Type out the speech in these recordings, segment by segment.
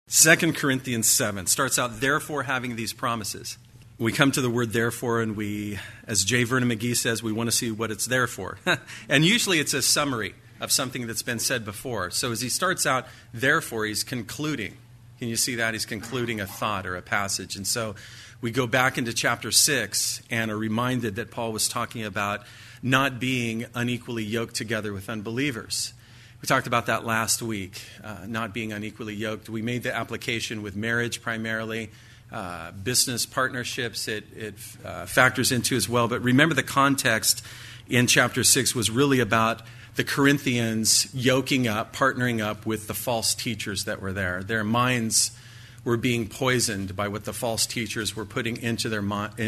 2 Corinthians 7 starts out, therefore having these promises. We come to the word therefore, and we, as J. Vernon McGee says, we want to see what it's there for. And usually it's a summary of something that's been said before. So as he starts out, therefore, he's concluding. Can you see that? He's concluding a thought or a passage. And so we go back into chapter 6 and are reminded that Paul was talking about not being unequally yoked together with unbelievers. We talked about that last week, not being unequally yoked. We made the application with marriage primarily. Business partnerships it factors into as well. But remember, the context in chapter 6 was really about the Corinthians yoking up, partnering up with the false teachers that were there. Their minds were being poisoned by what the false teachers were putting into their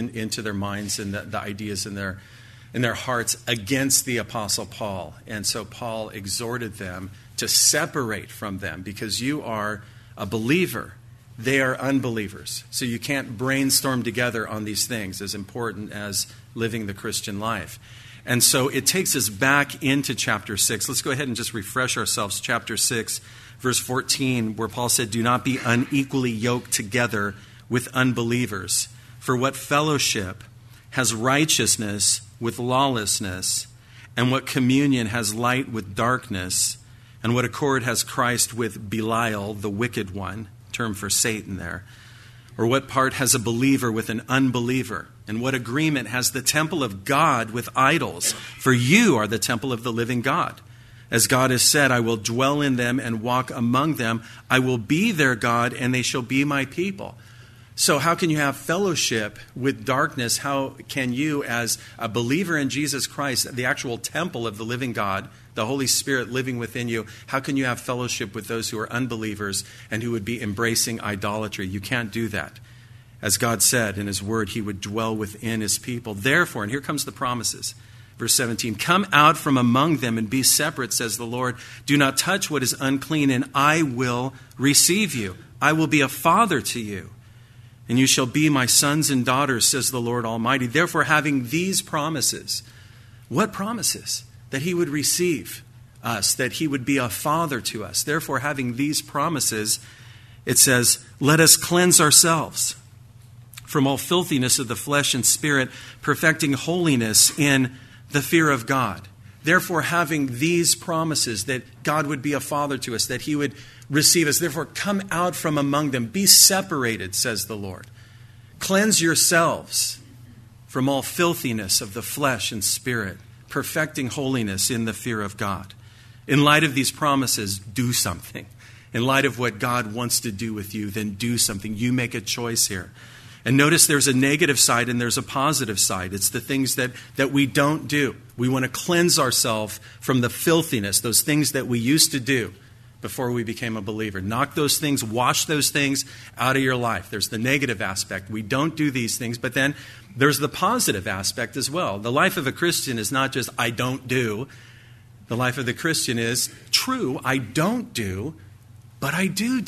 minds and the ideas in their hearts against the Apostle Paul. And so Paul exhorted them to separate from them, because you are a believer. They are unbelievers. So you can't brainstorm together on these things, as important as living the Christian life. And so it takes us back into chapter 6. Let's go ahead and just refresh ourselves. Chapter 6, verse 14, where Paul said, do not be unequally yoked together with unbelievers. For what fellowship has righteousness with lawlessness? And what communion has light with darkness? And what accord has Christ with Belial, the wicked one? Term for Satan there. Or what part has a believer with an unbeliever? And what agreement has the temple of God with idols? For you are the temple of the living God. As God has said, I will dwell in them and walk among them. I will be their God, and they shall be my people. So how can you have fellowship with darkness? How can you, as a believer in Jesus Christ, the actual temple of the living God, the Holy Spirit living within you, how can you have fellowship with those who are unbelievers and who would be embracing idolatry? You can't do that. As God said in his word, he would dwell within his people. Therefore, and here comes the promises. Verse 17, come out from among them and be separate, says the Lord. Do not touch what is unclean, and I will receive you. I will be a father to you, and you shall be my sons and daughters, says the Lord Almighty. Therefore, having these promises, what promises? That he would receive us, that he would be a father to us. Therefore, having these promises, it says, let us cleanse ourselves from all filthiness of the flesh and spirit, perfecting holiness in the fear of God. Therefore, having these promises that God would be a father to us, that he would receive us, therefore come out from among them. Be separated, says the Lord. Cleanse yourselves from all filthiness of the flesh and spirit, perfecting holiness in the fear of God. In light of these promises, do something. In light of what God wants to do with you, then do something. You make a choice here. And notice there's a negative side and there's a positive side. It's the things that we don't do. We want to cleanse ourselves from the filthiness, those things that we used to do before we became a believer. Knock those things, wash those things out of your life. There's the negative aspect. We don't do these things, but then there's the positive aspect as well. The life of a Christian is not just, I don't do. The life of the Christian is, true, I don't do, but I do.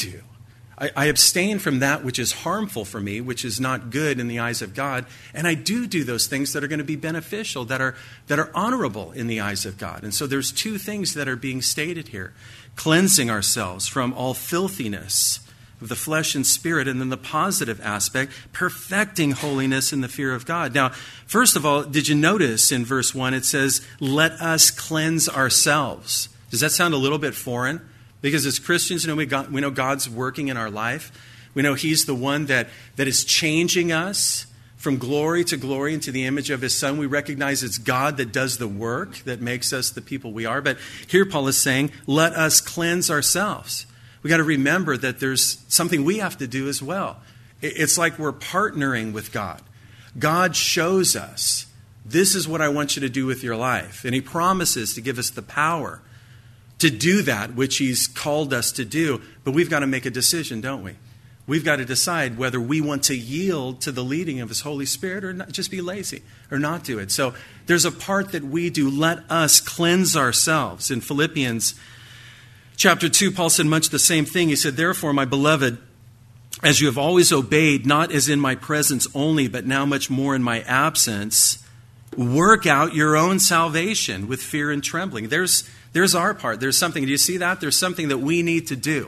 I abstain from that which is harmful for me, which is not good in the eyes of God, and I do those things that are going to be beneficial, that are honorable in the eyes of God. And so there's two things that are being stated here. Cleansing ourselves from all filthiness of the flesh and spirit, and then the positive aspect, perfecting holiness in the fear of God. Now, first of all, did you notice in verse 1 it says, let us cleanse ourselves? Does that sound a little bit foreign? Because as Christians, we know God's working in our life. We know he's the one that is changing us from glory to glory into the image of his Son. We recognize it's God that does the work that makes us the people we are. But here Paul is saying, let us cleanse ourselves. We got to remember that there's something we have to do as well. It's like we're partnering with God. God shows us, this is what I want you to do with your life. And he promises to give us the power to do that which he's called us to do. But we've got to make a decision, don't we? We've got to decide whether we want to yield to the leading of his Holy Spirit or not, just be lazy or not do it. So there's a part that we do. Let us cleanse ourselves. In Philippians chapter 2, Paul said much the same thing. He said, therefore, my beloved, as you have always obeyed, not as in my presence only, but now much more in my absence, work out your own salvation with fear and trembling. There's our part. There's something. Do you see that? There's something that we need to do.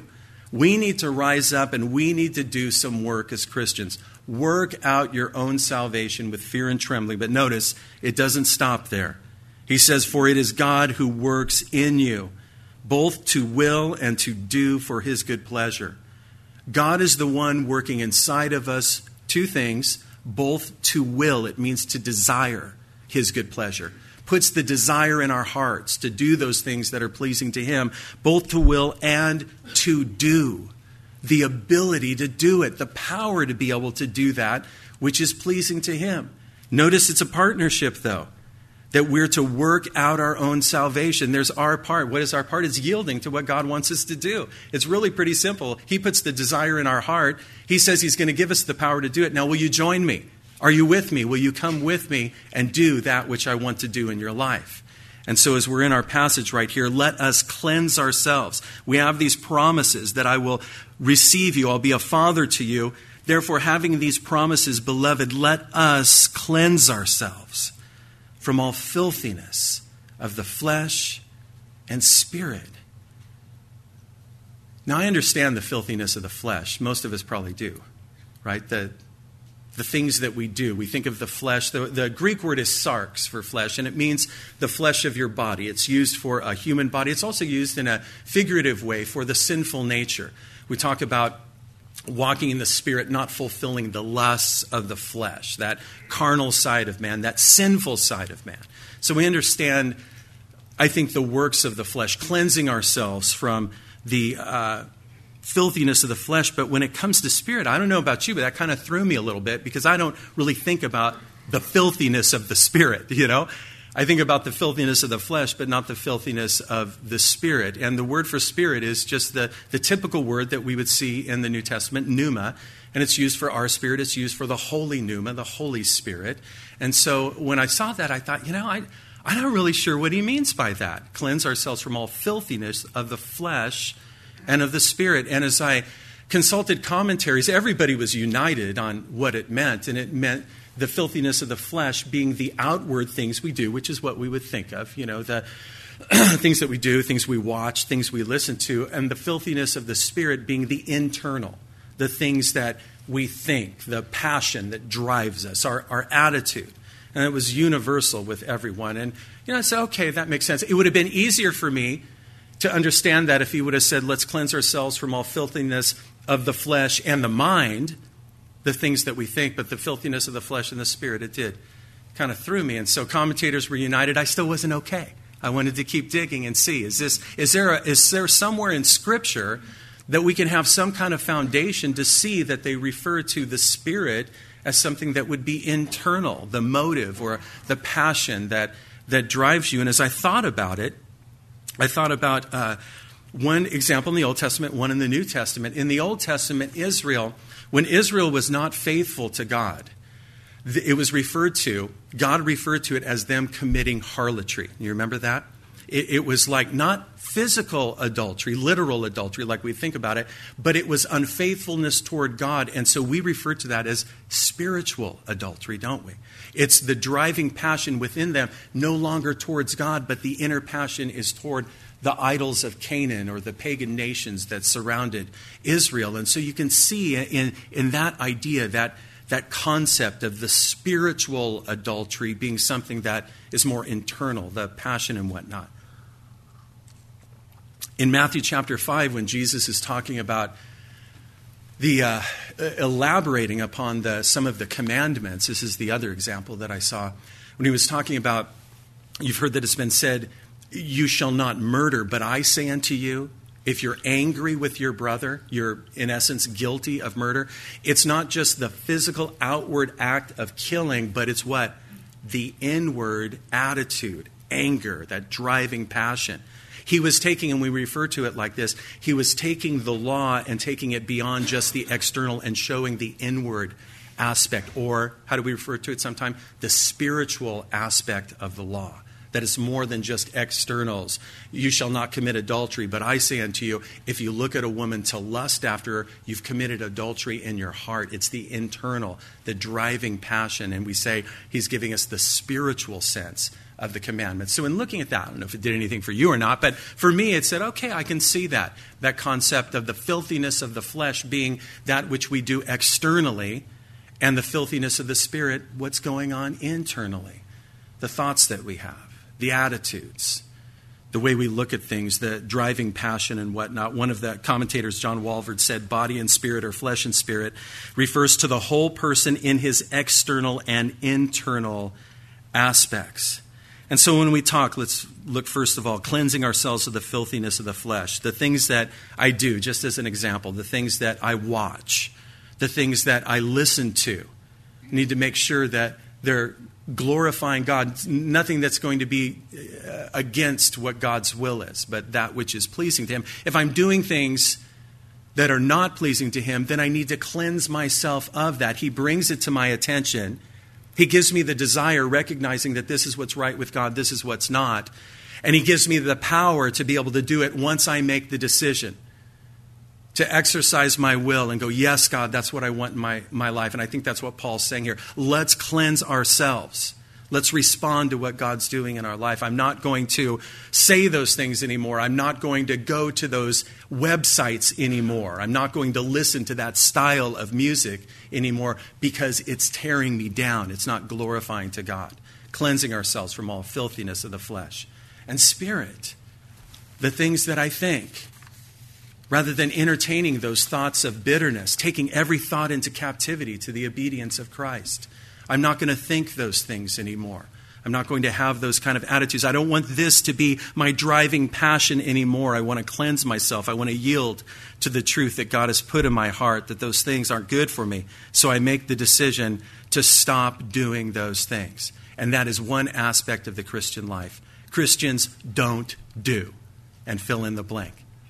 We need to rise up and we need to do some work as Christians. Work out your own salvation with fear and trembling. But notice, it doesn't stop there. He says, for it is God who works in you, both to will and to do for his good pleasure. God is the one working inside of us two things, both to will. It means to desire his good pleasure. Puts the desire in our hearts to do those things that are pleasing to him, both to will and to do. The ability to do it, the power to be able to do that which is pleasing to him. Notice it's a partnership, though, that we're to work out our own salvation. There's our part. What is our part? It's yielding to what God wants us to do. It's really pretty simple. He puts the desire in our heart. He says he's going to give us the power to do it. Now, will you join me? Are you with me? Will you come with me and do that which I want to do in your life? And so as we're in our passage right here, let us cleanse ourselves. We have these promises that I will receive you. I'll be a father to you. Therefore, having these promises, beloved, let us cleanse ourselves from all filthiness of the flesh and spirit. Now, I understand the filthiness of the flesh. Most of us probably do, right? The things that we do. We think of the flesh. The Greek word is sarx for flesh, and it means the flesh of your body. It's used for a human body. It's also used in a figurative way for the sinful nature. We talk about walking in the Spirit, not fulfilling the lusts of the flesh, that carnal side of man, that sinful side of man. So we understand, I think, the works of the flesh, cleansing ourselves from the filthiness of the flesh. But when it comes to spirit, I don't know about you, but that kind of threw me a little bit because I don't really think about the filthiness of the spirit, you know. I think about the filthiness of the flesh, but not the filthiness of the spirit. And the word for spirit is just the typical word that we would see in the New Testament, pneuma. And it's used for our spirit. It's used for the holy pneuma, the Holy Spirit. And so when I saw that, I thought, I'm not really sure what he means by that. Cleanse ourselves from all filthiness of the flesh and of the spirit. And as I consulted commentaries, everybody was united on what it meant. And it meant the filthiness of the flesh being the outward things we do, which is what we would think of, the things that we do, things we watch, things we listen to, and the filthiness of the spirit being the internal, the things that we think, the passion that drives us, our attitude. And it was universal with everyone. And, I said, okay, that makes sense. It would have been easier for me to understand that if he would have said, let's cleanse ourselves from all filthiness of the flesh and the mind, the things that we think, but the filthiness of the flesh and the spirit, it did. Kind of threw me. And so commentators were united. I still wasn't okay. I wanted to keep digging and see, is there somewhere in Scripture that we can have some kind of foundation to see that they refer to the spirit as something that would be internal, the motive or the passion that drives you? And as I thought about it, I thought about one example in the Old Testament, one in the New Testament. In the Old Testament, when Israel was not faithful to God, it was God referred to it as them committing harlotry. You remember that? It was like not physical adultery, literal adultery like we think about it, but it was unfaithfulness toward God. And so we refer to that as spiritual adultery, don't we? It's the driving passion within them, no longer towards God, but the inner passion is toward the idols of Canaan or the pagan nations that surrounded Israel. And so you can see in that idea, that concept of the spiritual adultery being something that is more internal, the passion and whatnot. In Matthew chapter 5, when Jesus is talking about the elaborating upon some of the commandments, this is the other example that I saw. When he was talking about, you've heard that it's been said, you shall not murder, but I say unto you, if you're angry with your brother, you're in essence guilty of murder. It's not just the physical outward act of killing, but it's what? The inward attitude, anger, that driving passion. He was taking, and we refer to it like this, he was taking the law and taking it beyond just the external and showing the inward aspect, or how do we refer to it sometimes? The spiritual aspect of the law. That is more than just externals. You shall not commit adultery, but I say unto you, if you look at a woman to lust after her, you've committed adultery in your heart. It's the internal, the driving passion. And we say he's giving us the spiritual sense of the commandments. So in looking at that, I don't know if it did anything for you or not, but for me it said, okay, I can see that concept of the filthiness of the flesh being that which we do externally, and the filthiness of the spirit, what's going on internally. The thoughts that we have, the attitudes, the way we look at things, the driving passion and whatnot. One of the commentators, John Walvoord, said body and spirit, or flesh and spirit, refers to the whole person in his external and internal aspects. And so when we talk, let's look first of all, cleansing ourselves of the filthiness of the flesh. The things that I do, just as an example, the things that I watch, the things that I listen to, need to make sure that they're glorifying God. Nothing that's going to be against what God's will is, but that which is pleasing to Him. If I'm doing things that are not pleasing to Him, then I need to cleanse myself of that. He brings it to my attention. He gives me the desire, recognizing that this is what's right with God, this is what's not. And He gives me the power to be able to do it once I make the decision, to exercise my will and go, yes, God, that's what I want in my life. And I think that's what Paul's saying here. Let's cleanse ourselves. Let's respond to what God's doing in our life. I'm not going to say those things anymore. I'm not going to go to those websites anymore. I'm not going to listen to that style of music anymore because it's tearing me down. It's not glorifying to God. Cleansing ourselves from all filthiness of the flesh. And spirit, the things that I think, rather than entertaining those thoughts of bitterness, taking every thought into captivity to the obedience of Christ. I'm not going to think those things anymore. I'm not going to have those kind of attitudes. I don't want this to be my driving passion anymore. I want to cleanse myself. I want to yield to the truth that God has put in my heart, that those things aren't good for me. So I make the decision to stop doing those things. And that is one aspect of the Christian life. Christians don't do, and fill in the blank.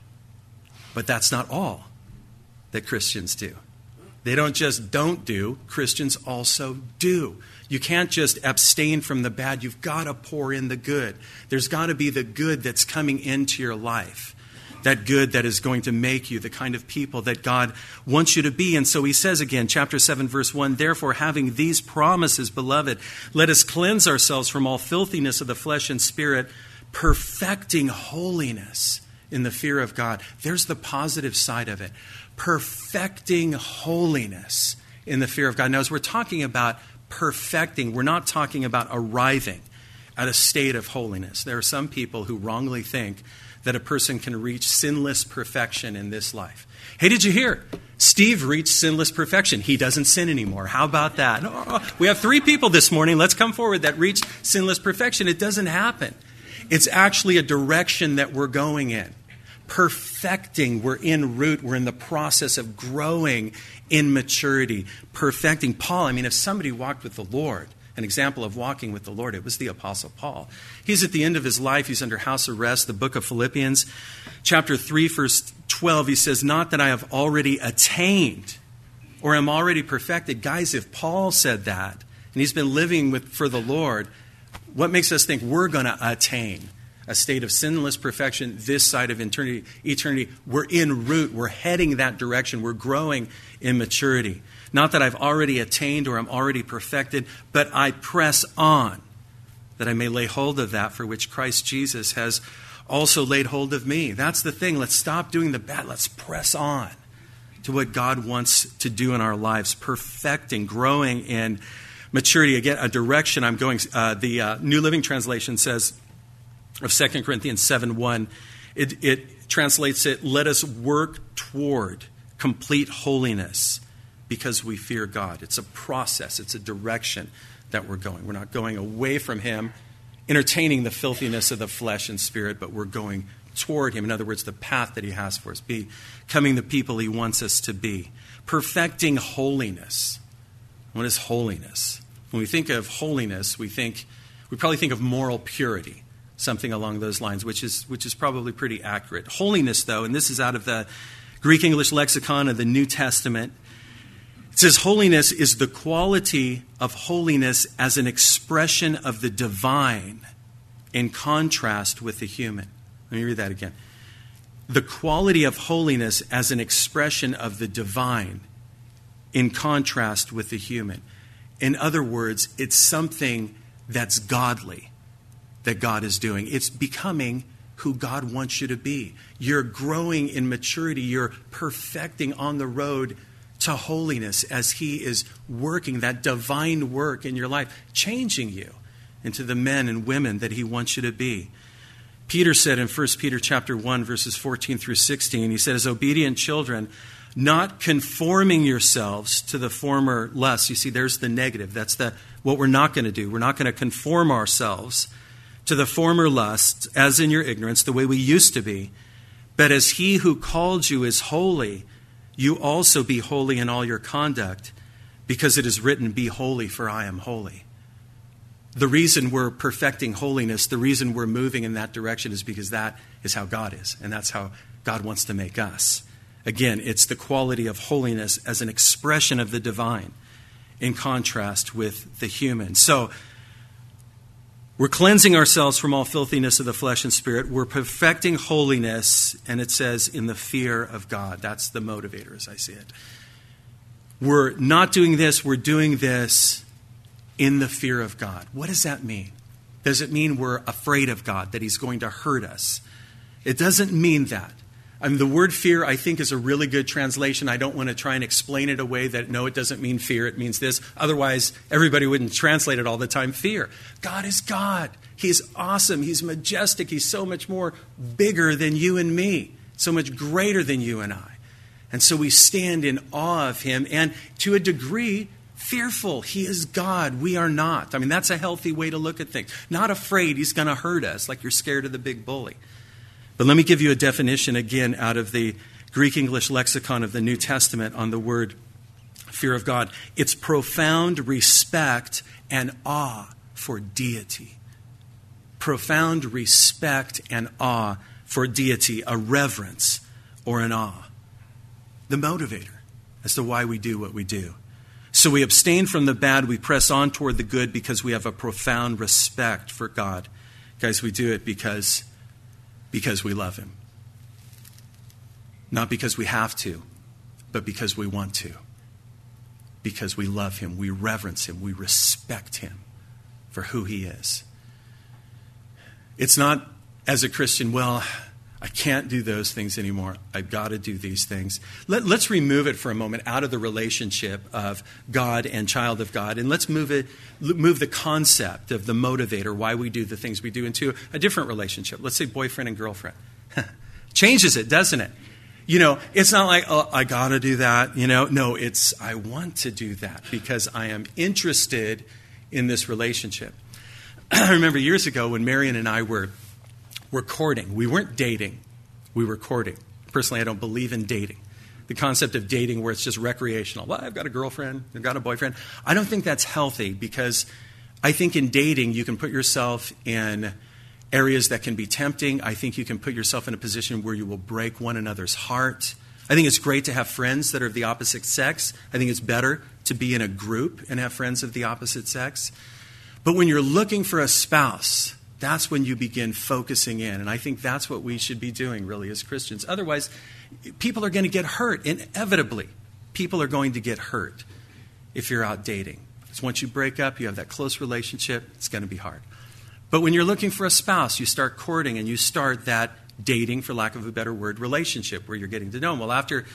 But that's not all that Christians do. They don't just don't do, Christians also do. You can't just abstain from the bad. You've got to pour in the good. There's got to be the good that's coming into your life. That good that is going to make you the kind of people that God wants you to be. And so he says again, chapter 7, verse 1, therefore, having these promises, beloved, let us cleanse ourselves from all filthiness of the flesh and spirit, perfecting holiness in the fear of God. There's the positive side of it. Perfecting holiness in the fear of God. Now, as we're talking about perfecting, we're not talking about arriving at a state of holiness. There are some people who wrongly think that a person can reach sinless perfection in this life. Hey, did you hear? Steve reached sinless perfection. He doesn't sin anymore. How about that? We have 3 people this morning. Let's come forward that reached sinless perfection. It doesn't happen. It's actually a direction that we're going in. Perfecting, we're en route, we're in the process of growing in maturity. Perfecting. Paul, if somebody walked with the Lord, an example of walking with the Lord, it was the Apostle Paul. He's at the end of his life, he's under house arrest. The book of Philippians, chapter 3, verse 12, he says, not that I have already attained or am already perfected. Guys, if Paul said that, and he's been living for the Lord, what makes us think we're going to attain a state of sinless perfection this side of eternity? We're en route. We're heading that direction. We're growing in maturity. Not that I've already attained or I'm already perfected, but I press on that I may lay hold of that for which Christ Jesus has also laid hold of me. That's the thing. Let's stop doing the bad. Let's press on to what God wants to do in our lives. Perfecting, growing in maturity. Again, a direction I'm going. The New Living Translation says, of 2 Corinthians 7:1, it translates it, let us work toward complete holiness because we fear God. It's a process. It's a direction that we're going. We're not going away from Him, entertaining the filthiness of the flesh and spirit, but we're going toward Him. In other words, the path that He has for us, becoming the people He wants us to be. Perfecting holiness. What is holiness? When we think of holiness, we probably think of moral purity. Something along those lines, which is probably pretty accurate. Holiness, though, and this is out of the Greek English lexicon of the New Testament, it says holiness is the quality of holiness as an expression of the divine in contrast with the human. Let me read that again. The quality of holiness as an expression of the divine in contrast with the human. In other words, it's something that's godly. that God is doing. It's becoming who God wants you to be. You're growing in maturity. You're perfecting on the road to holiness as he is working that divine work in your life, changing you into the men and women that he wants you to be. Peter said in 1 Peter chapter 1, verses 14 through 16, he said, as obedient children, not conforming yourselves to the former lusts. You see, there's the negative. That's what we're not going to do. We're not going to conform ourselves to the former lusts, as in your ignorance, the way we used to be. But as he who called you is holy, you also be holy in all your conduct, because it is written, be holy, for I am holy. The reason we're perfecting holiness, the reason we're moving in that direction is because that is how God is, and that's how God wants to make us. Again, it's the quality of holiness as an expression of the divine in contrast with the human. So we're cleansing ourselves from all filthiness of the flesh and spirit. We're perfecting holiness, and it says in the fear of God. That's the motivator as I see it. We're not doing this, we're doing this in the fear of God. What does that mean? Does it mean we're afraid of God, that he's going to hurt us? It doesn't mean that. I mean, the word fear, I think, is a really good translation. I don't want to try and explain it away that, no, it doesn't mean fear, it means this. Otherwise, everybody wouldn't translate it all the time, fear. God is God. He's awesome. He's majestic. He's so much more bigger than you and me, so much greater than you and I. And so we stand in awe of him and, to a degree, fearful. He is God. We are not. I mean, that's a healthy way to look at things. Not afraid he's going to hurt us like you're scared of the big bully. But let me give you a definition again out of the Greek-English lexicon of the New Testament on the word fear of God. It's profound respect and awe for deity. Profound respect and awe for deity, a reverence or an awe. The motivator as to why we do what we do. So we abstain from the bad, we press on toward the good because we have a profound respect for God. Guys, we do it because we love him. Not because we have to, but because we want to. Because we love him, we reverence him, we respect him for who he is. It's not as a Christian, well, I can't do those things anymore. I've got to do these things. Let's remove it for a moment out of the relationship of God and child of God, and let's move the concept of the motivator, why we do the things we do, into a different relationship. Let's say boyfriend and girlfriend. Changes it, doesn't it? You know, it's not like, oh, I got to do that. You know, no, it's I want to do that because I am interested in this relationship. I remember years ago when Marion and I were courting. We weren't dating. We were courting. Personally, I don't believe in dating. The concept of dating where it's just recreational. Well, I've got a girlfriend. I've got a boyfriend. I don't think that's healthy because I think in dating you can put yourself in areas that can be tempting. I think you can put yourself in a position where you will break one another's heart. I think it's great to have friends that are of the opposite sex. I think it's better to be in a group and have friends of the opposite sex. But when you're looking for a spouse, that's when you begin focusing in. And I think that's what we should be doing, really, as Christians. Otherwise, people are going to get hurt. Inevitably, people are going to get hurt if you're out dating. Because once you break up, you have that close relationship, it's going to be hard. But when you're looking for a spouse, you start courting and you start that dating, for lack of a better word, relationship where you're getting to know them. Well, after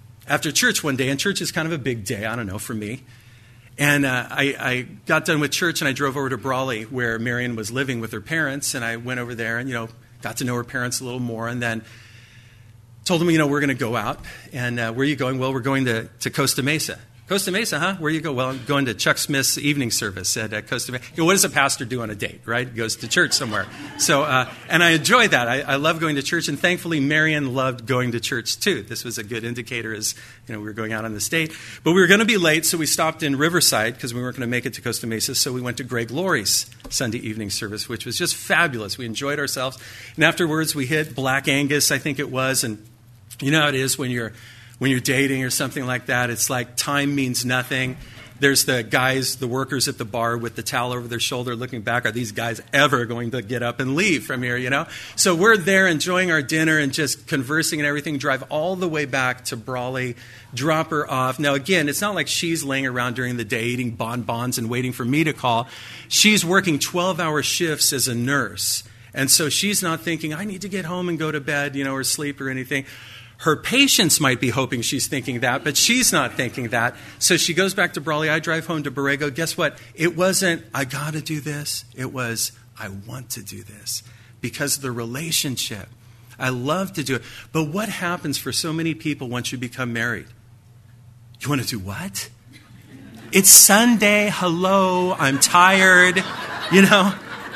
church one day, and church is kind of a big day, I don't know, for me. And I got done with church and I drove over to Brawley where Marion was living with her parents. And I went over there and, got to know her parents a little more. And then told them, we're going to go out. And where are you going? Well, we're going to Costa Mesa. Costa Mesa, huh? Where you go? Well, I'm going to Chuck Smith's evening service at Costa Mesa. What does a pastor do on a date, right? He goes to church somewhere. So, and I enjoy that. I love going to church. And thankfully, Marion loved going to church too. This was a good indicator as, we were going out on this date. But we were going to be late, so we stopped in Riverside because we weren't going to make it to Costa Mesa. So we went to Greg Laurie's Sunday evening service, which was just fabulous. We enjoyed ourselves. And afterwards, we hit Black Angus, I think it was. And you know how it is when you're dating or something like that. It's like time means nothing. There's the guys, the workers at the bar with the towel over their shoulder looking back. Are these guys ever going to get up and leave from here, you know? So we're there enjoying our dinner and just conversing and everything, drive all the way back to Brawley, drop her off. Now, again, it's not like she's laying around during the day eating bonbons and waiting for me to call. She's working 12-hour shifts as a nurse. And so she's not thinking, I need to get home and go to bed, you know, or sleep or anything. Her patients might be hoping she's thinking that, but she's not thinking that. So she goes back to Brawley. I drive home to Borrego. Guess what? It wasn't, I got to do this. It was, I want to do this because of the relationship. I love to do it. But what happens for so many people once you become married? You want to do what? It's Sunday. Hello. I'm tired. You know?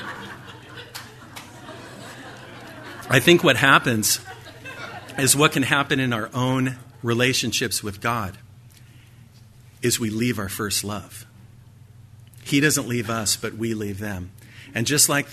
I think what happens is what can happen in our own relationships with God is we leave our first love. He doesn't leave us, but we leave them. And just like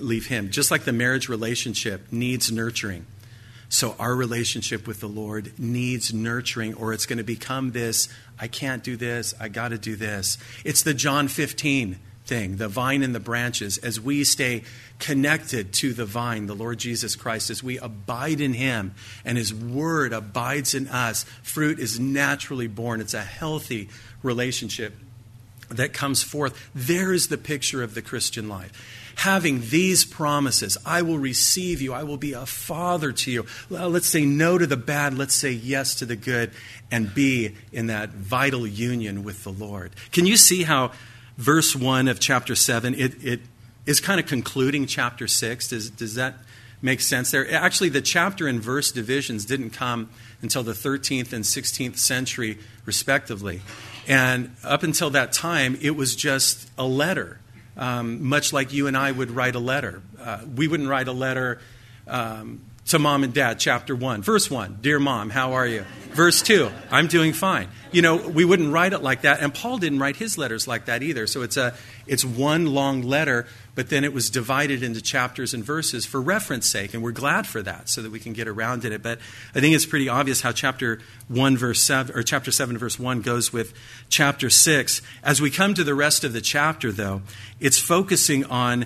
the marriage relationship needs nurturing, so our relationship with the Lord needs nurturing, or it's going to become this, I can't do this, I got to do this. It's the John 15 thing, the vine and the branches. As we stay connected to the vine, the Lord Jesus Christ, as we abide in Him and His Word abides in us, fruit is naturally born. It's a healthy relationship that comes forth. There is the picture of the Christian life. Having these promises, I will receive you, I will be a father to you. Well, let's say no to the bad, let's say yes to the good, and be in that vital union with the Lord. Can you see how verse 1 of chapter 7, it is kind of concluding chapter 6? Does that make sense there? Actually, the chapter and verse divisions didn't come until the 13th and 16th century, respectively. And up until that time, it was just a letter, much like you and I would write a letter. We wouldn't write a letter to mom and dad, chapter 1. Verse 1, dear mom, how are you? Verse 2, I'm doing fine. You know, we wouldn't write it like that, and Paul didn't write his letters like that either. So it's one long letter, but then it was divided into chapters and verses for reference sake, and we're glad for that so that we can get around in it. But I think it's pretty obvious how chapter 1 verse 7 or chapter 7 verse 1 goes with chapter 6. As we come to the rest of the chapter, though, it's focusing on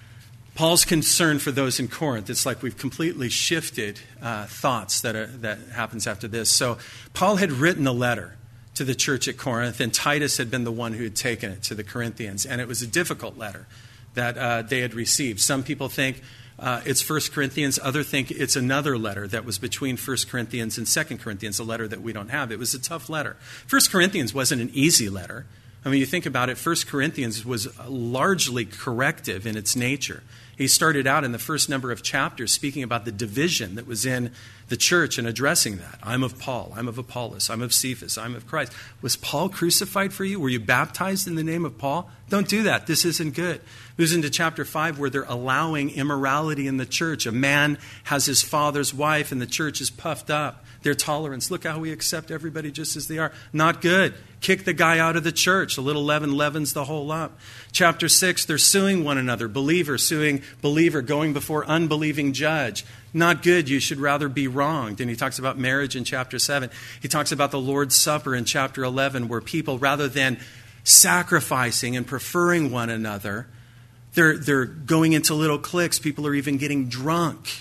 Paul's concern for those in Corinth. It's like we've completely shifted thoughts that happens after this. So Paul had written a letter to the church at Corinth, and Titus had been the one who had taken it to the Corinthians. And it was a difficult letter that they had received. Some people think it's 1 Corinthians. Others think it's another letter that was between 1 Corinthians and 2 Corinthians, a letter that we don't have. It was a tough letter. 1 Corinthians wasn't an easy letter. I mean, you think about it, 1 Corinthians was largely corrective in its nature. He started out in the first number of chapters speaking about the division that was in the church and addressing that. I'm of Paul, I'm of Apollos, I'm of Cephas, I'm of Christ. Was Paul crucified for you? Were you baptized in the name of Paul? Don't do that. This isn't good. Moves into chapter 5 where they're allowing immorality in the church. A man has his father's wife and the church is puffed up. Their tolerance. Look how we accept everybody just as they are. Not good. Kick the guy out of the church. A little leaven leavens the whole lump. Chapter 6, they're suing one another. Believer suing believer, going before unbelieving judge. Not good. You should rather be wronged. And he talks about marriage in chapter 7. He talks about the Lord's Supper in chapter 11, where people, rather than sacrificing and preferring one another, they're going into little cliques. People are even getting drunk.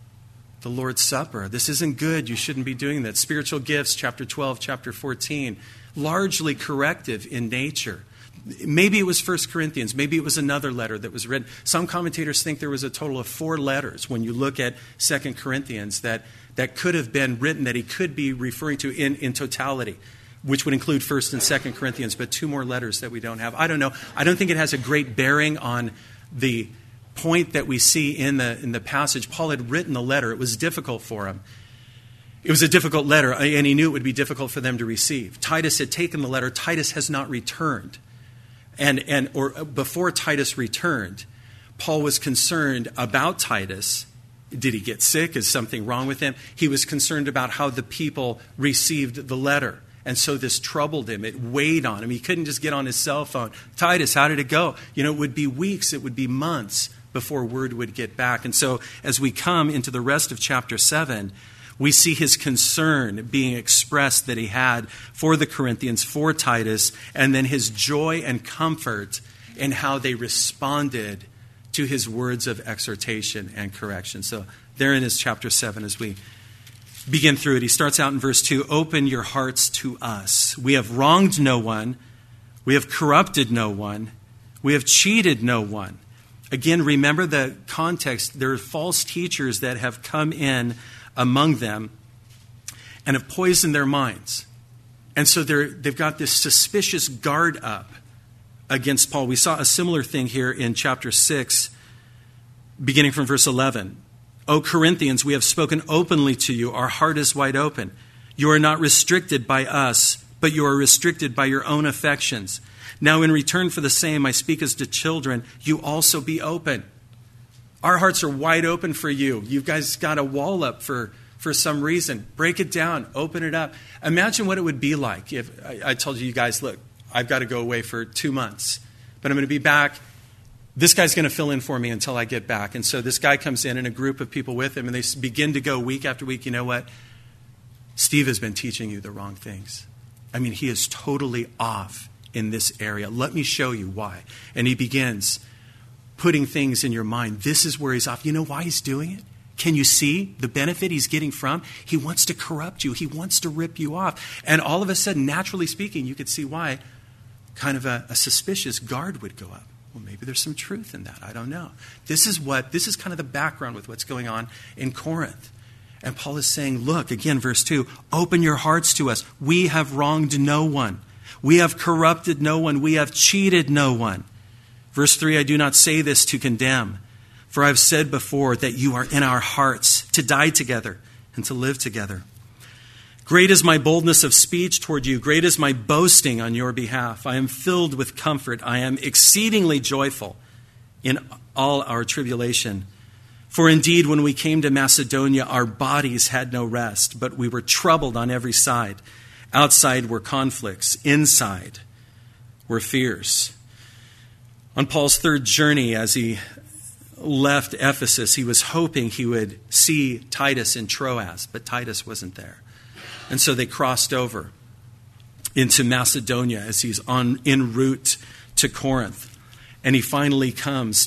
The Lord's Supper. This isn't good. You shouldn't be doing that. Spiritual gifts, chapter 12, chapter 14, largely corrective in nature. Maybe it was 1 Corinthians. Maybe it was another letter that was written. Some commentators think there was a total of 4 letters when you look at 2 Corinthians that could have been written, that he could be referring to in totality, which would include 1 and 2 Corinthians, but 2 more letters that we don't have. I don't know. I don't think it has a great bearing on the point that we see in the passage. Paul had written a letter. It was difficult for him. It was a difficult letter, and he knew it would be difficult for them to receive. Titus had taken the letter. Titus has not returned. Or before Titus returned, Paul was concerned about Titus. Did he get sick? Is something wrong with him? He was concerned about how the people received the letter. And so this troubled him. It weighed on him. He couldn't just get on his cell phone. Titus, how did it go? You know, it would be weeks. It would be months before word would get back. And so as we come into the rest of chapter 7, We see his concern being expressed that he had for the Corinthians, for Titus, and then his joy and comfort in how they responded to his words of exhortation and correction. So therein is chapter 7 as we begin through it. He starts out in verse 2, open your hearts to us. We have wronged no one. We have corrupted no one. We have cheated no one. Again, remember the context. There are false teachers that have come in among them and have poisoned their minds. And so they've got this suspicious guard up against Paul. We saw a similar thing here in chapter 6, beginning from verse 11. O Corinthians, we have spoken openly to you. Our heart is wide open. You are not restricted by us, but you are restricted by your own affections. Now, in return for the same, I speak as to children, you also be open. Our hearts are wide open for you. You guys got a wall up for some reason. Break it down. Open it up. Imagine what it would be like if I told you guys, look, I've got to go away for 2 months, but I'm going to be back. This guy's going to fill in for me until I get back. And so this guy comes in and a group of people with him, and they begin to go week after week. You know what? Steve has been teaching you the wrong things. I mean, he is totally off in this area. Let me show you why. And he begins putting things in your mind. This is where he's off. You know why he's doing it? Can you see the benefit he's getting from? He wants to corrupt you. He wants to rip you off. And all of a sudden, naturally speaking, you could see why kind of a suspicious guard would go up. Well, maybe there's some truth in that. I don't know. This is kind of the background with what's going on in Corinth. And Paul is saying, look, again, verse 2, open your hearts to us. We have wronged no one. We have corrupted no one. We have cheated no one. Verse 3, I do not say this to condemn, for I've said before that you are in our hearts to die together and to live together. Great is my boldness of speech toward you. Great is my boasting on your behalf. I am filled with comfort. I am exceedingly joyful in all our tribulation. For indeed, when we came to Macedonia, our bodies had no rest, but we were troubled on every side. Outside were conflicts. Inside were fears. On Paul's third journey, as he left Ephesus, he was hoping he would see Titus in Troas, but Titus wasn't there. And so they crossed over into Macedonia as he's en route to Corinth. And he finally comes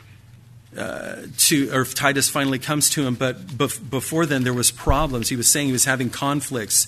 Titus finally comes to him, but before then there was problems. He was saying he was having conflicts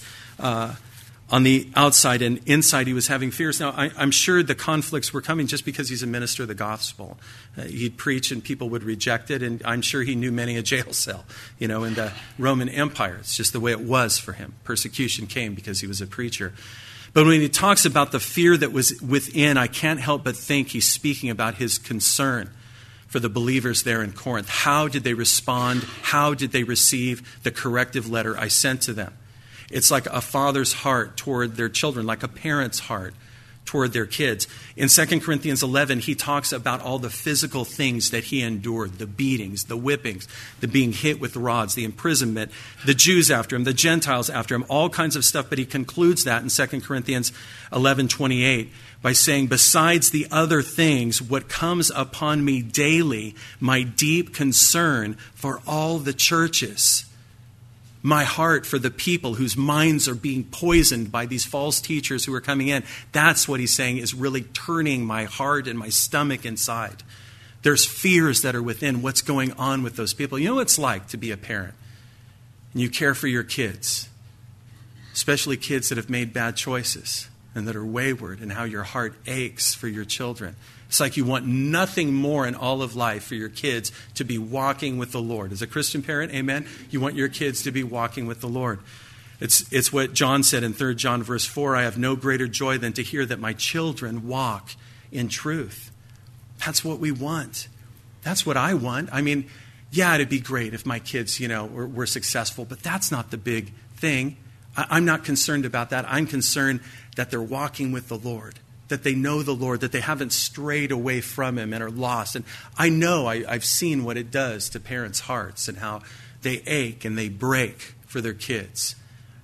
on the outside, and inside he was having fears. Now, I'm sure the conflicts were coming just because he's a minister of the gospel. He'd preach and people would reject it, and I'm sure he knew many a jail cell, in the Roman Empire. It's just the way it was for him. Persecution came because he was a preacher. But when he talks about the fear that was within, I can't help but think he's speaking about his concern for the believers there in Corinth. How did they respond? How did they receive the corrective letter I sent to them? It's like a father's heart toward their children, like a parent's heart toward their kids. In 2 Corinthians 11, he talks about all the physical things that he endured, the beatings, the whippings, the being hit with rods, the imprisonment, the Jews after him, the Gentiles after him, all kinds of stuff. But he concludes that in 2 Corinthians 11:28 by saying, besides the other things, what comes upon me daily, my deep concern for all the churches. My heart for the people whose minds are being poisoned by these false teachers who are coming in. That's what he's saying is really turning my heart and my stomach inside. There's fears that are within what's going on with those people. You know what it's like to be a parent. And you care for your kids, especially kids that have made bad choices and that are wayward, and how your heart aches for your children. It's like you want nothing more in all of life for your kids to be walking with the Lord. As a Christian parent, amen, you want your kids to be walking with the Lord. It's what John said in 3 John verse 4, I have no greater joy than to hear that my children walk in truth. That's what we want. That's what I want. I mean, yeah, it'd be great if my kids, were successful, but that's not the big thing. I'm not concerned about that. I'm concerned that they're walking with the Lord, that they know the Lord, that they haven't strayed away from Him and are lost. And I know I've seen what it does to parents' hearts and how they ache and they break for their kids.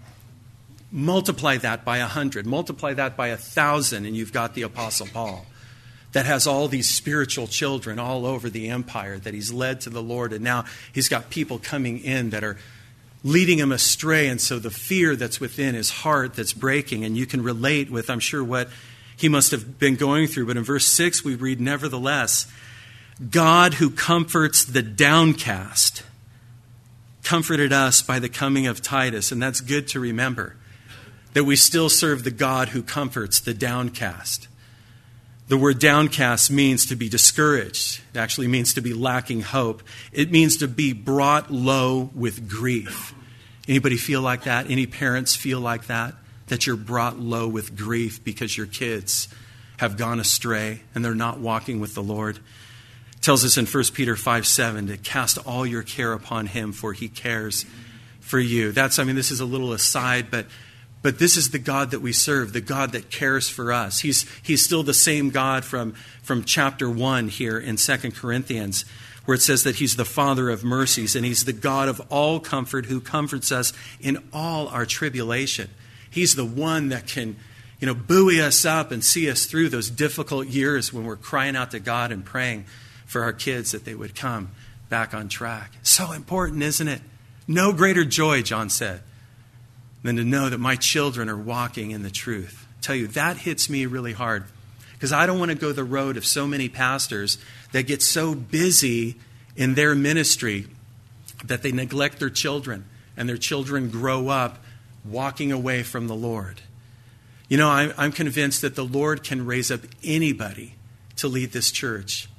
Multiply that by 100, multiply that by 1,000, and you've got the Apostle Paul that has all these spiritual children all over the empire that he's led to the Lord. And now he's got people coming in that are leading him astray. And so the fear that's within his heart that's breaking, and you can relate with, I'm sure, what he must have been going through. But in verse 6, we read, nevertheless, God who comforts the downcast comforted us by the coming of Titus. And that's good to remember, that we still serve the God who comforts the downcast. The word downcast means to be discouraged. It actually means to be lacking hope. It means to be brought low with grief. Anybody feel like that? Any parents feel like that? That you're brought low with grief because your kids have gone astray and they're not walking with the Lord. It tells us in 1 Peter 5:7 to cast all your care upon him, for he cares for you. This is a little aside, but this is the God that we serve, the God that cares for us. He's still the same God from chapter 1 here in 2 Corinthians, where it says that he's the Father of mercies and he's the God of all comfort who comforts us in all our tribulation. He's the one that can, buoy us up and see us through those difficult years when we're crying out to God and praying for our kids that they would come back on track. So important, isn't it? No greater joy, John said, than to know that my children are walking in the truth. I tell you, that hits me really hard, because I don't want to go the road of so many pastors that get so busy in their ministry that they neglect their children, and their children grow up walking away from the Lord. I'm convinced that the Lord can raise up anybody to lead this church,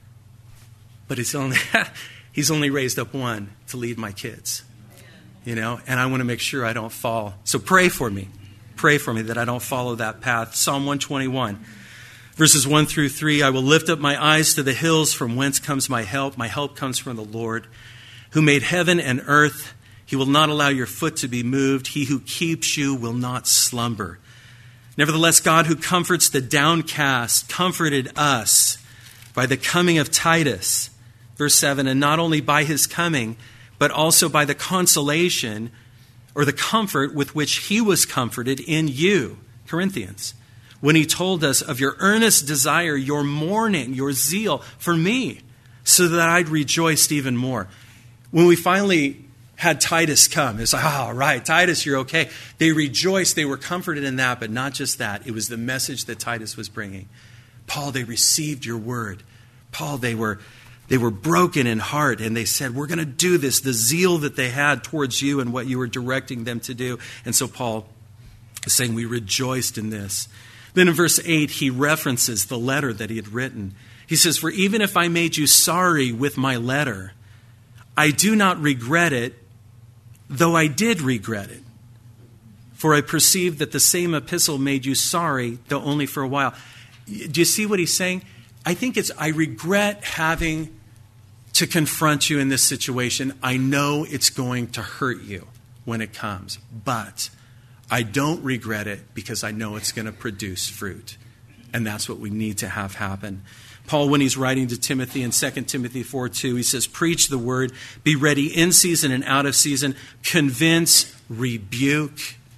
but He's only raised up one to lead my kids. And I want to make sure I don't fall. So pray for me. Pray for me that I don't follow that path. Psalm 121, verses 1 through 3. I will lift up my eyes to the hills, from whence comes my help. My help comes from the Lord, who made heaven and earth. He will not allow your foot to be moved. He who keeps you will not slumber. Nevertheless, God who comforts the downcast comforted us by the coming of Titus. Verse 7, and not only by his coming, but also by the consolation or the comfort with which he was comforted in you, Corinthians, when he told us of your earnest desire, your mourning, your zeal for me, so that I'd rejoiced even more. When we finally had Titus come, it's like, oh, right, Titus, you're okay. They rejoiced, they were comforted in that, but not just that. It was the message that Titus was bringing. Paul, they received your word. Paul, they were broken in heart, and they said, we're going to do this, the zeal that they had towards you and what you were directing them to do. And so Paul is saying, we rejoiced in this. Then in verse 8, he references the letter that he had written. He says, for even if I made you sorry with my letter, I do not regret it, though I did regret it. For I perceived that the same epistle made you sorry, though only for a while. Do you see what he's saying? I think I regret having to confront you in this situation. I know it's going to hurt you when it comes, but I don't regret it because I know it's going to produce fruit. And that's what we need to have happen. Paul, when he's writing to Timothy in 2 Timothy 4:2, he says, preach the word, be ready in season and out of season, convince, rebuke,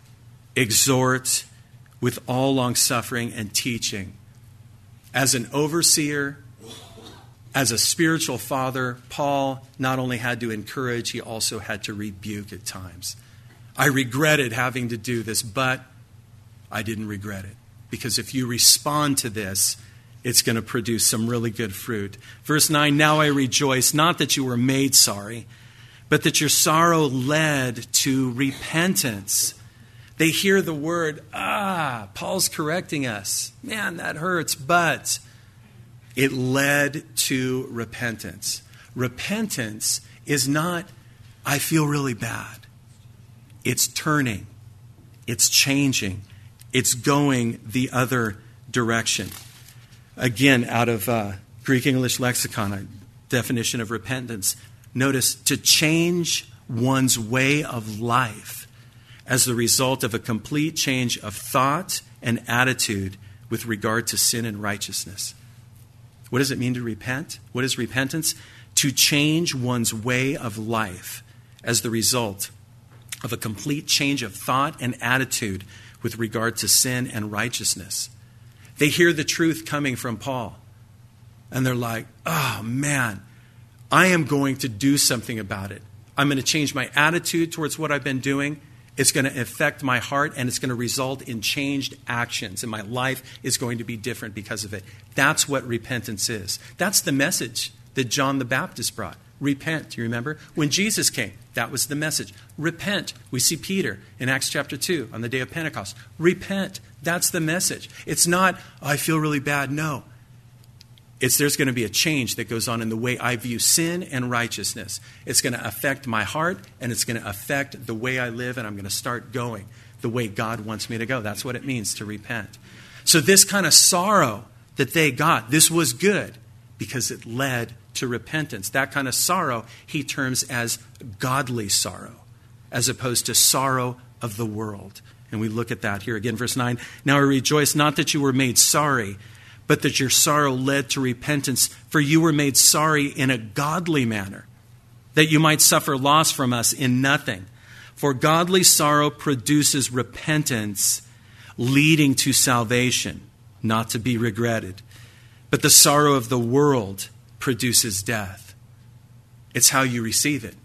exhort with all long-suffering and teaching. As an overseer, as a spiritual father, Paul not only had to encourage, he also had to rebuke at times. I regretted having to do this, but I didn't regret it. Because if you respond to this, it's going to produce some really good fruit. Verse 9, now I rejoice, not that you were made sorry, but that your sorrow led to repentance. They hear the word, Paul's correcting us. Man, that hurts, but it led to repentance. Repentance is not, I feel really bad. It's turning. It's changing. It's going the other direction. Again, out of Greek English lexicon, a definition of repentance. Notice, to change one's way of life as the result of a complete change of thought and attitude with regard to sin and righteousness. What does it mean to repent? What is repentance? To change one's way of life as the result of a complete change of thought and attitude with regard to sin and righteousness. They hear the truth coming from Paul, and they're like, oh man, I am going to do something about it. I'm going to change my attitude towards what I've been doing. It's going to affect my heart, and it's going to result in changed actions, and my life is going to be different because of it. That's what repentance is. That's the message that John the Baptist brought. Repent, do you remember? When Jesus came, that was the message. Repent. We see Peter in Acts chapter 2 on the day of Pentecost. Repent. That's the message. It's not, I feel really bad. No. There's going to be a change that goes on in the way I view sin and righteousness. It's going to affect my heart, and it's going to affect the way I live, and I'm going to start going the way God wants me to go. That's what it means to repent. So this kind of sorrow that they got, this was good because it led to repentance. That kind of sorrow he terms as godly sorrow, as opposed to sorrow of the world. And we look at that here again, verse 9. Now I rejoice not that you were made sorry, but that your sorrow led to repentance, for you were made sorry in a godly manner, that you might suffer loss from us in nothing. For godly sorrow produces repentance, leading to salvation, not to be regretted. But the sorrow of the world produces death. It's how you receive it.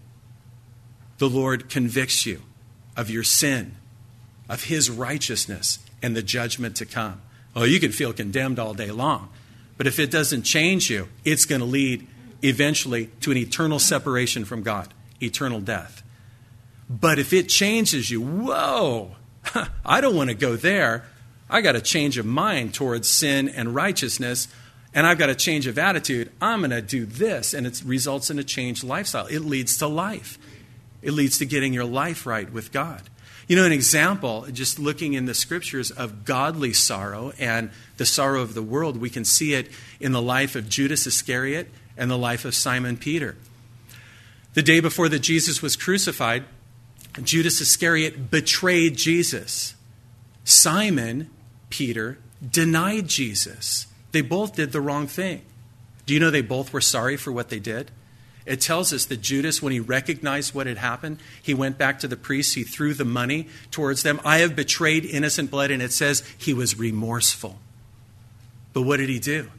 The Lord convicts you of your sin, of his righteousness, and the judgment to come. Oh, you can feel condemned all day long. But if it doesn't change you, it's going to lead eventually to an eternal separation from God, eternal death. But if it changes you, whoa, I don't want to go there. I got a change of mind towards sin and righteousness, and I've got a change of attitude. I'm going to do this, and it results in a changed lifestyle. It leads to life. It leads to getting your life right with God. You know, an example, just looking in the scriptures of godly sorrow and the sorrow of the world, we can see it in the life of Judas Iscariot and the life of Simon Peter. The day before that Jesus was crucified, Judas Iscariot betrayed Jesus. Simon Peter denied Jesus. They both did the wrong thing. Do you know they both were sorry for what they did? It tells us that Judas, when he recognized what had happened, he went back to the priests, he threw the money towards them. I have betrayed innocent blood, and it says he was remorseful. But what did he do?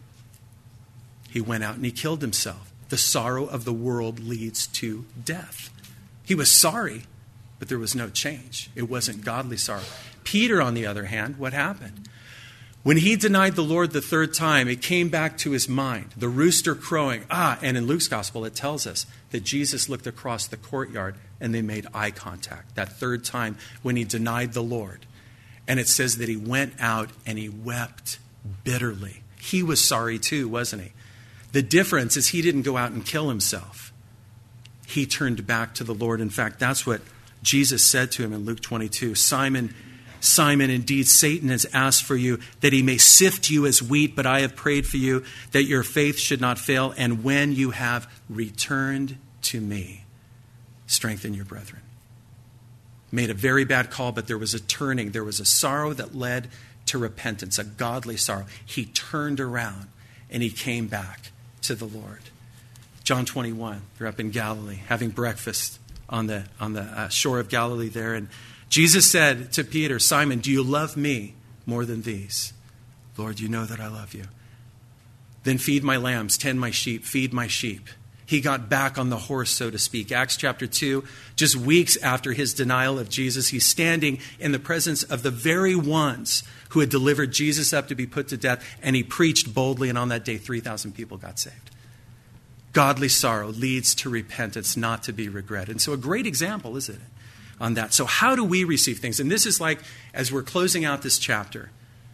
He went out and he killed himself. The sorrow of the world leads to death. He was sorry, but there was no change. It wasn't godly sorrow. Peter, on the other hand, what happened? When he denied the Lord the third time, it came back to his mind, the rooster crowing. And in Luke's gospel, it tells us that Jesus looked across the courtyard and they made eye contact that third time when he denied the Lord. And it says that he went out and he wept bitterly. He was sorry too, wasn't he? The difference is he didn't go out and kill himself. He turned back to the Lord. In fact, that's what Jesus said to him in Luke 22. Simon, Simon, indeed Satan has asked for you that he may sift you as wheat, but I have prayed for you that your faith should not fail. And when you have returned to me, strengthen your brethren. Made a very bad call, but there was a turning. There was a sorrow that led to repentance, a godly sorrow. He turned around and he came back to the Lord. John 21, they're up in Galilee having breakfast on the shore of Galilee there, and Jesus said to Peter, Simon, do you love me more than these? Lord, you know that I love you. Then feed my lambs, tend my sheep, feed my sheep. He got back on the horse, so to speak. Acts chapter 2, just weeks after his denial of Jesus, he's standing in the presence of the very ones who had delivered Jesus up to be put to death, and he preached boldly, and on that day, 3,000 people got saved. Godly sorrow leads to repentance, not to be regretted. And so a great example, isn't it, on that. So how do we receive things? And this is like, as we're closing out this chapter,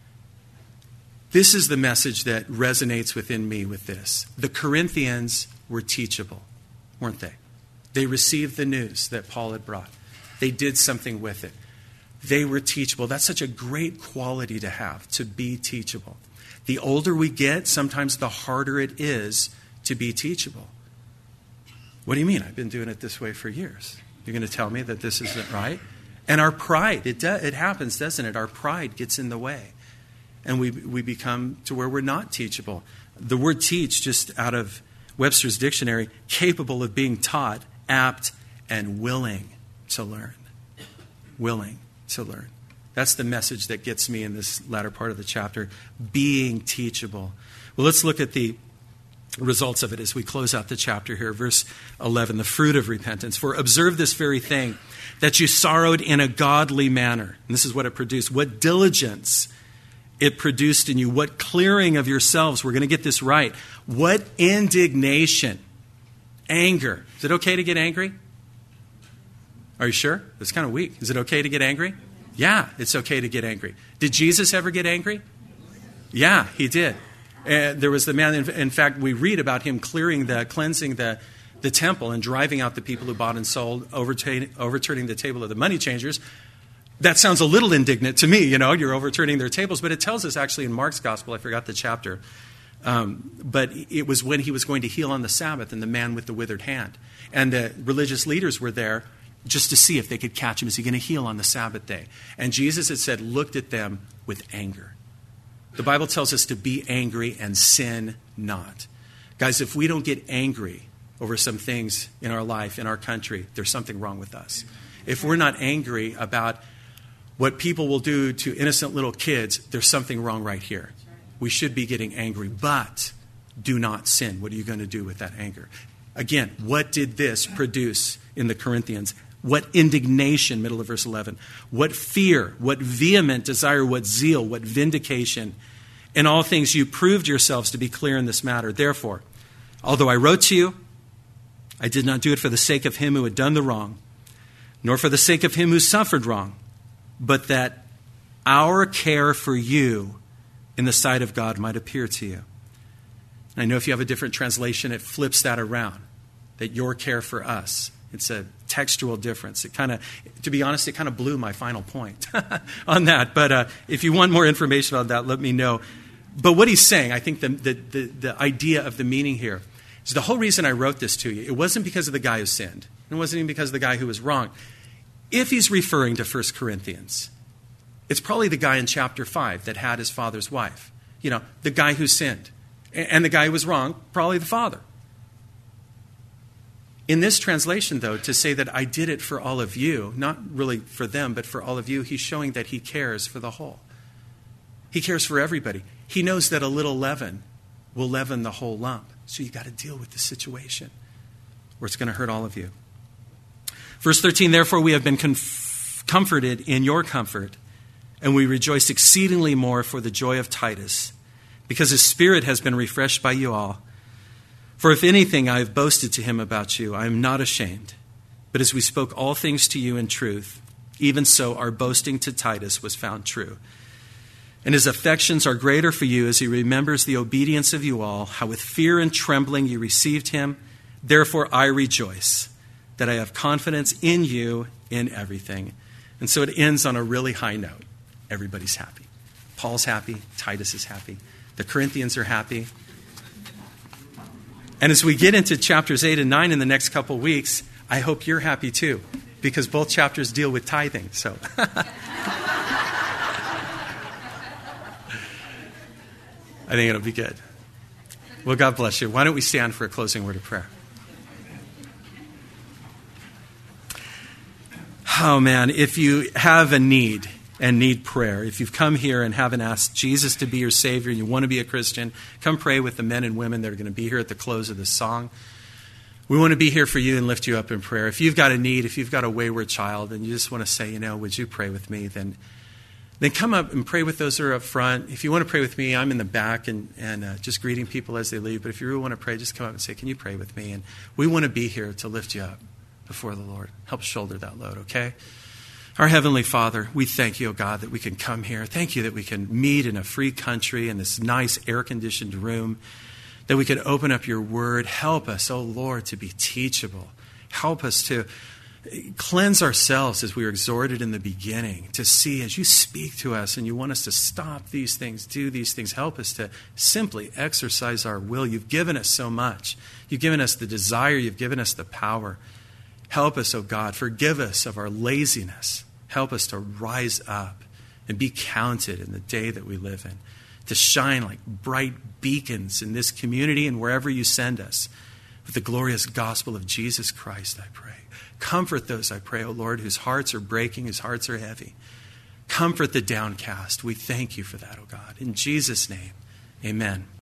this is the message that resonates within me with this. The Corinthians were teachable, weren't they? They received the news that Paul had brought. They did something with it. They were teachable. That's such a great quality to have, to be teachable. The older we get, sometimes the harder it is to be teachable. What do you mean? I've been doing it this way for years. You're going to tell me that this isn't right? And our pride, it happens, doesn't it? Our pride gets in the way. And we become to where we're not teachable. The word teach, just out of Webster's dictionary, capable of being taught, apt, and willing to learn. Willing to learn. That's the message that gets me in this latter part of the chapter, being teachable. Well, let's look at the results of it as we close out the chapter here. Verse 11, the fruit of repentance. For observe this very thing, that you sorrowed in a godly manner. And this is what it produced. What diligence it produced in you. What clearing of yourselves. We're going to get this right. What indignation. Anger. Is it okay to get angry? Are you sure? It's kind of weak. Is it okay to get angry? Yeah, it's okay to get angry. Did Jesus ever get angry? Yeah, he did. There was the man, in fact, we read about him cleansing the temple and driving out the people who bought and sold, overturning the table of the money changers. That sounds a little indignant to me, you're overturning their tables, but it tells us actually in Mark's gospel, I forgot the chapter, but it was when he was going to heal on the Sabbath and the man with the withered hand. And the religious leaders were there just to see if they could catch him. Is he going to heal on the Sabbath day? And Jesus had said, looked at them with anger. The Bible tells us to be angry and sin not. Guys, if we don't get angry over some things in our life, in our country, there's something wrong with us. If we're not angry about what people will do to innocent little kids, there's something wrong right here. We should be getting angry, but do not sin. What are you going to do with that anger? Again, what did this produce in the Corinthians? What indignation, middle of verse 11. What fear, what vehement desire, what zeal, what vindication. In all things you proved yourselves to be clear in this matter. Therefore, although I wrote to you, I did not do it for the sake of him who had done the wrong, nor for the sake of him who suffered wrong, but that our care for you in the sight of God might appear to you. And I know if you have a different translation, it flips that around, that your care for us. It's a textual difference. To be honest, it kind of blew my final point on that. But if you want more information on that, let me know. But what he's saying, I think the idea of the meaning here is the whole reason I wrote this to you. It wasn't because of the guy who sinned. It wasn't even because of the guy who was wrong. If he's referring to 1 Corinthians, it's probably the guy in chapter 5 that had his father's wife. The guy who sinned. And the guy who was wrong, probably the father. In this translation, though, to say that I did it for all of you, not really for them, but for all of you, he's showing that he cares for the whole. He cares for everybody. He knows that a little leaven will leaven the whole lump. So you've got to deal with the situation or it's going to hurt all of you. Verse 13, therefore we have been comforted in your comfort, and we rejoice exceedingly more for the joy of Titus, because his spirit has been refreshed by you all. For if anything I have boasted to him about you, I am not ashamed. But as we spoke all things to you in truth, even so our boasting to Titus was found true. And his affections are greater for you as he remembers the obedience of you all, how with fear and trembling you received him. Therefore I rejoice that I have confidence in you in everything. And so it ends on a really high note. Everybody's happy. Paul's happy. Titus is happy. The Corinthians are happy. And as we get into chapters 8 and 9 in the next couple weeks, I hope you're happy too, because both chapters deal with tithing. So, I think it'll be good. Well, God bless you. Why don't we stand for a closing word of prayer? Oh, man, if you have a need and need prayer, if you've come here and haven't asked Jesus to be your Savior and you want to be a Christian, come pray with the men and women that are going to be here at the close of this song. We want to be here for you and lift you up in prayer. If you've got a need, if you've got a wayward child and you just want to say, would you pray with me, then come up and pray with those who are up front. If you want to pray with me, I'm in the back and just greeting people as they leave. But if you really want to pray, just come up and say, can you pray with me? And we want to be here to lift you up before the Lord. Help shoulder that load, okay? Our Heavenly Father, we thank you, oh God, that we can come here. Thank you that we can meet in a free country in this nice air-conditioned room, that we can open up your word. Help us, oh Lord, to be teachable. Help us to cleanse ourselves as we were exhorted in the beginning, to see as you speak to us and you want us to stop these things, do these things. Help us to simply exercise our will. You've given us so much. You've given us the desire. You've given us the power. Help us, oh God. Forgive us of our laziness. Help us to rise up and be counted in the day that we live in, to shine like bright beacons in this community and wherever you send us with the glorious gospel of Jesus Christ, I pray. Comfort those, I pray, O Lord, whose hearts are breaking, whose hearts are heavy. Comfort the downcast. We thank you for that, O God. In Jesus' name, amen.